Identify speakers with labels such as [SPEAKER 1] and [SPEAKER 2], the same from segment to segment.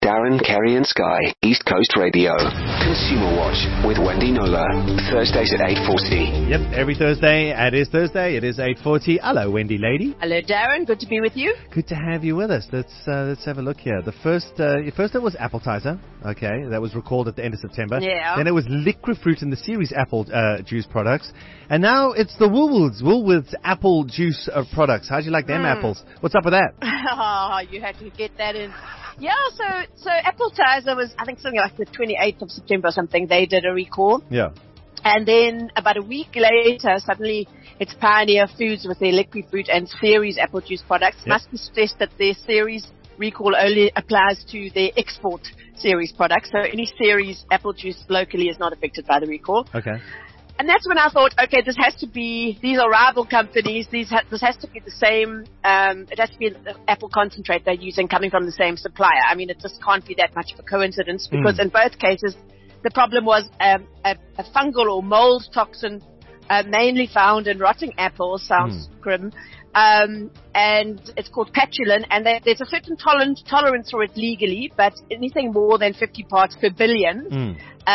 [SPEAKER 1] Darren, Kerry and Sky, East Coast Radio. Consumer Watch with Wendy Nola. Thursdays at 8:40.
[SPEAKER 2] Yep, every Thursday. It is Thursday. It is 8:40. Hello, Wendy lady.
[SPEAKER 3] Hello, Darren. Good to be with you.
[SPEAKER 2] Good to have you with us. Let's have a look here. The first it was Appletiser. Okay, that was recalled at the end of September.
[SPEAKER 3] Yeah.
[SPEAKER 2] Then it was Liquid Fruit and the series apple juice products. And now it's the Woolworths apple juice products. How'd you like them apples? What's up with that?
[SPEAKER 3] Oh, you had to get that in. Yeah, so Appletiser was, I think, something like the 28th of September or something. They did a recall.
[SPEAKER 2] Yeah.
[SPEAKER 3] And then about a week later, suddenly it's Pioneer Foods with their Liquid Fruit and series apple juice products. Yep. Must be stressed that their series recall only applies to their export series products. So any series apple juice locally is not affected by the recall.
[SPEAKER 2] Okay.
[SPEAKER 3] And that's when I thought, okay, these are rival companies. This has to be the same, it has to be the apple concentrate they're using coming from the same supplier. I mean, it just can't be that much of a coincidence because in both cases, the problem was a fungal or mold toxin mainly found in rotting apples, sounds grim, and it's called patulin, and there's a certain tolerance for it legally, but anything more than 50 parts per billion,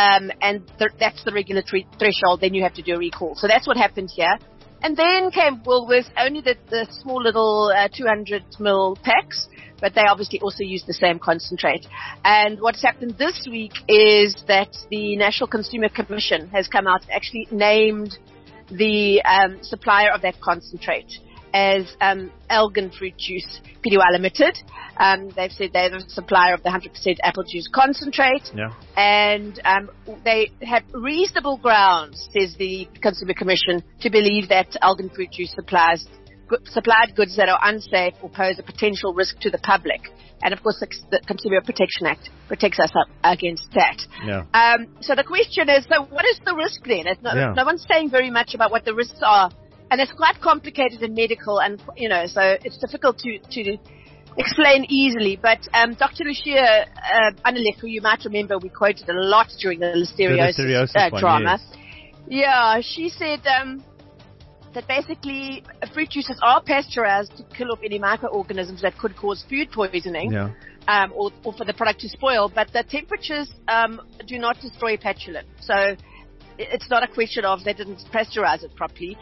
[SPEAKER 3] that's the regulatory threshold, then you have to do a recall. So that's what happened here. And then came Woolworths, only the small little 200 ml packs, but they obviously also use the same concentrate. And what's happened this week is that the National Consumer Commission has come out and actually named the supplier of that concentrate as Elgin Fruit Juice Pty Limited. They've said they're the supplier of the 100% apple juice concentrate.
[SPEAKER 2] Yeah.
[SPEAKER 3] And they have reasonable grounds, says the Consumer Commission, to believe that Elgin Fruit Juice supplied goods that are unsafe or pose a potential risk to the public. And of course, the Consumer Protection Act protects us up against that.
[SPEAKER 2] Yeah.
[SPEAKER 3] So the question is, so what is the risk then? No one's saying very much about what the risks are. And it's quite complicated in medical, and so it's difficult to explain easily. But Dr. Lucia Anilek, who you might remember, we quoted a lot during the listeriosis drama.
[SPEAKER 2] Yes.
[SPEAKER 3] Yeah, she said that basically fruit juices are pasteurized to kill off any microorganisms that could cause food poisoning, or for the product to spoil. But the temperatures do not destroy patulin. So it's not a question of they didn't pasteurize it properly.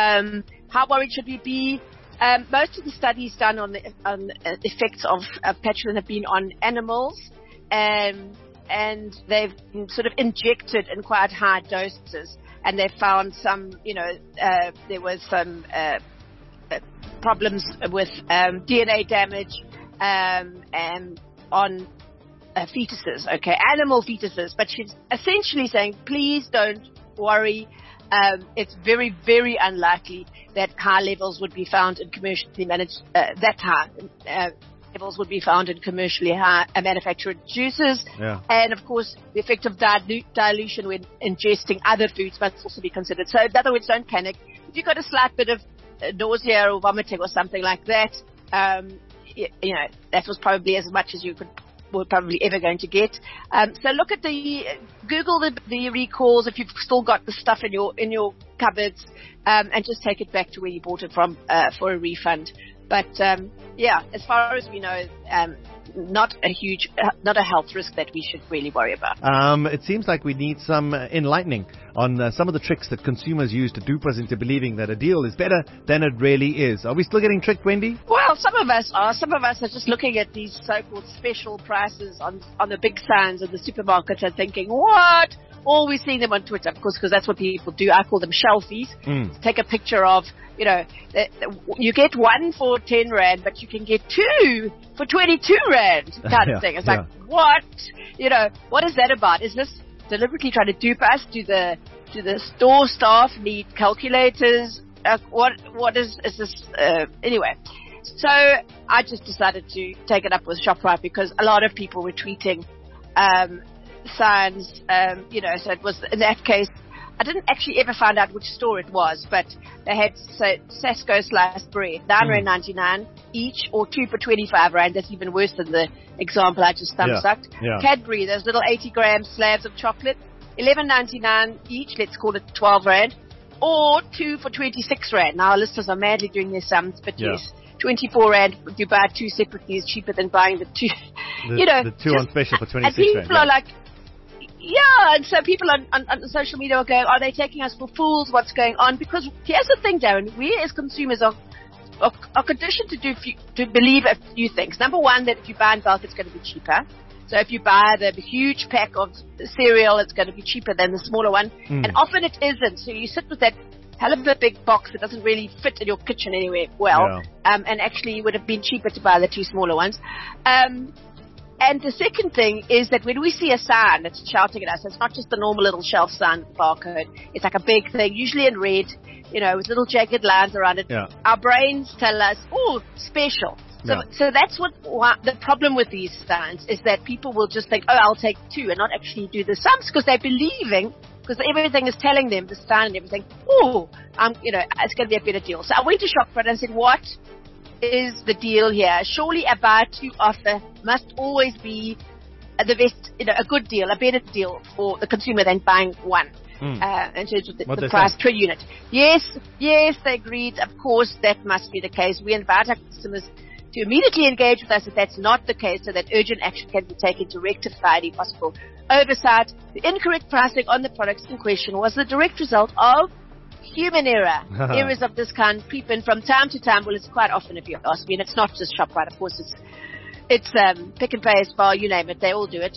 [SPEAKER 3] How worried should we be? Most of the studies done on the effects of patulin have been on animals, and they've been sort of injected in quite high doses, and they found some, there was some problems with DNA damage and on fetuses, animal fetuses. But she's essentially saying, please don't worry. It's very, very unlikely that high levels would be found in commercially managed, levels would be found in commercially manufactured juices. Yeah. And of course, the effect of dilution when ingesting other foods must also be considered. So in other words, don't panic. If you've got a slight bit of nausea or vomiting or something like that, that was probably as much as we're probably ever going to get. So look at Google the recalls if you've still got the stuff in your cupboards, and just take it back to where you bought it from for a refund. But as far as we know, not a health risk that we should really worry about.
[SPEAKER 2] It seems like we need some enlightening on some of the tricks that consumers use to dupe us into believing that a deal is better than it really is. Are we still getting tricked, Wendy?
[SPEAKER 3] Well, some of us are. Some of us are just looking at these so-called special prices on the big signs in the supermarkets and thinking, what? Or we're seeing them on Twitter, of course, because that's what people do. I call them shelfies. Take a picture of, you get one for 10 Rand, but you can get two for 22 Rand kind of thing. It's like, what? What is that about? Is this deliberately trying to dupe us? Do the store staff need calculators? What is this? Anyway. So I just decided to take it up with ShopRite because a lot of people were tweeting, signs, so it was, in that case, I didn't actually ever find out which store it was, but they had, Sasco sliced bread, R9.99 each, or 2 for 25 Rand. That's even worse than the example I just thumb-sucked. Yeah. Cadbury, those little 80-gram slabs of chocolate, 11.99 each, let's call it 12 Rand, or 2 for 26 Rand. Now, our listeners are madly doing their sums, but yes, 24 Rand, if you buy 2 separately, is cheaper than buying the 2.
[SPEAKER 2] The 2 on special for 26
[SPEAKER 3] Rand.
[SPEAKER 2] And
[SPEAKER 3] people are like, yeah, and so people on social media are going, are they taking us for fools? What's going on? Because here's the thing, Darren, we as consumers are conditioned to believe a few things. Number one, that if you buy in bulk, it's going to be cheaper. So if you buy the huge pack of cereal, it's going to be cheaper than the smaller one. And often it isn't. So you sit with that hell of a big box that doesn't really fit in your kitchen anywhere well. And actually it would have been cheaper to buy the 2 smaller ones. And the second thing is that when we see a sign that's shouting at us, it's not just the normal little shelf sign with the barcode. It's like a big thing, usually in red, with little jagged lines around it. Yeah. Our brains tell us, oh, special. So that's what the problem with these signs is, that people will just think, oh, I'll take 2 and not actually do the sums, because they're believing, because everything is telling them, the sign and everything, oh, it's going to be a better deal. So I went to Shoprite and said, what is the deal here? Surely a buy 2 offer must always be the best, a good deal, a better deal for the consumer than buying 1. In terms of the price per unit. Yes, they agreed. Of course, that must be the case. We invite our customers to immediately engage with us if that's not the case, so that urgent action can be taken to rectify any possible oversight. The incorrect pricing on the products in question was the direct result of human error. Errors of this kind creep in from time to time. Well, it's quite often, if you ask me, and it's not just Shoprite. Of course, it's Pick n Pay, Spar, you name it. They all do it.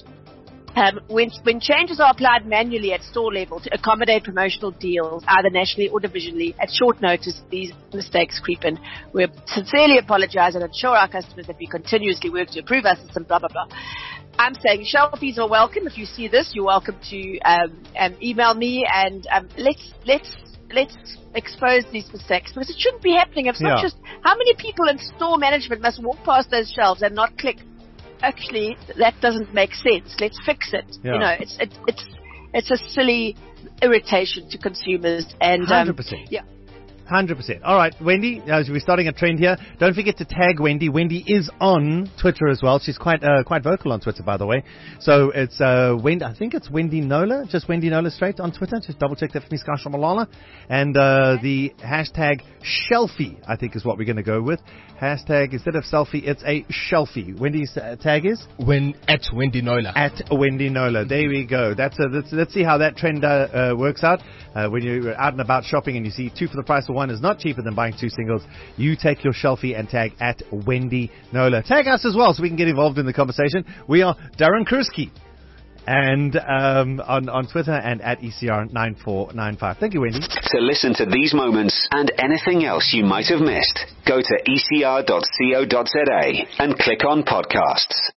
[SPEAKER 3] When changes are applied manually at store level to accommodate promotional deals, either nationally or divisionally, at short notice, these mistakes creep in. We sincerely apologize and assure our customers that we continuously work to improve our system, blah, blah, blah. I'm saying shelfies are welcome. If you see this, you're welcome to email me, and let's expose these mistakes, because it shouldn't be happening. It's not just how many people in store management must walk past those shelves and not click. Actually, that doesn't make sense. Let's fix it. Yeah. It's a silly irritation to consumers, and
[SPEAKER 2] 100%. 100%. All right, Wendy, as we're starting a trend here, don't forget to tag Wendy. Wendy is on Twitter as well. She's quite vocal on Twitter, by the way. So it's Wendy. I think it's Wendy Nola, just Wendy Nola straight on Twitter. Just double check that for me, Skasha Malala. And the hashtag Shelfie, I think, is what we're going to go with. Hashtag, instead of selfie, it's a shelfie. Wendy's tag is?
[SPEAKER 4] At Wendy Nola.
[SPEAKER 2] At Wendy Nola. There we go. Let's see how that trend works out. When you're out and about shopping and you see 2 for the price of 1 is not cheaper than buying 2 singles, you take your shelfie and tag at Wendy Nola. Tag us as well so we can get involved in the conversation. We are Darren Kurski, and on Twitter, and at ECR9495. Thank you, Wendy.
[SPEAKER 1] To listen to these moments and anything else you might have missed, go to ecr.co.za and click on podcasts.